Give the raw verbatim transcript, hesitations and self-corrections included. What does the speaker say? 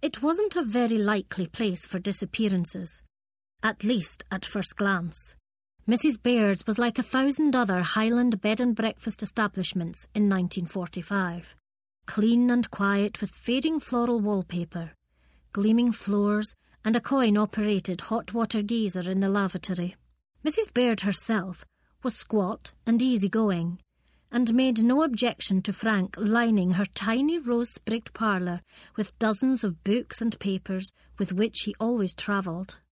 It wasn't a very likely place for disappearances, at least at first glance. Missus Baird's was like a thousand other Highland bed and breakfast establishments in nineteen forty-five. Clean and quiet with fading floral wallpaper, gleaming floors and a coin-operated hot water geyser in the lavatory. Missus Baird herself was squat and easy-going, and made no objection to Frank lining her tiny rose-sprigged parlour with dozens of books and papers with which he always travelled.